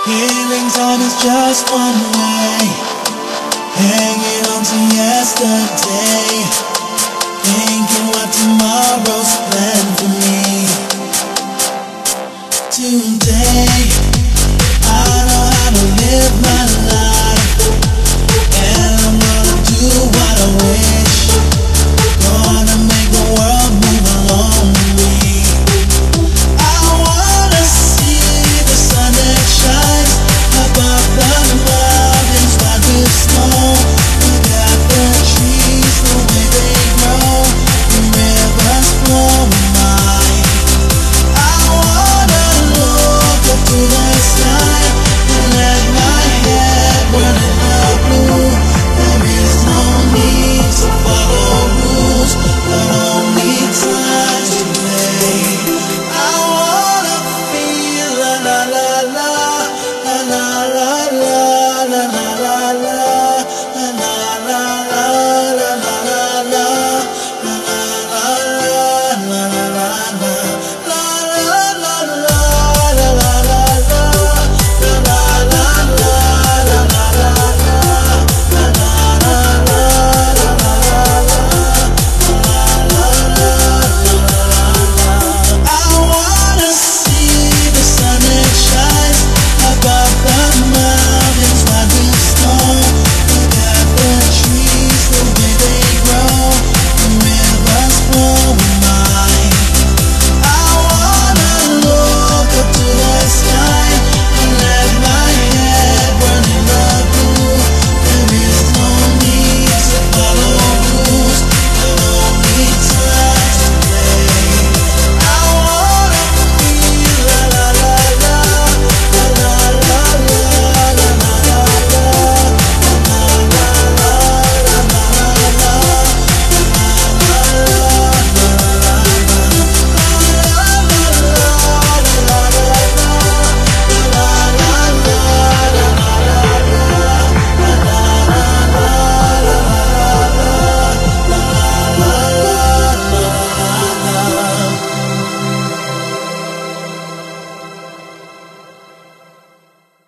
Healing time is just one way. Hanging on to yesterday, thinking what tomorrow's planned for me. Today, I know how to live my life, and I'm gonna do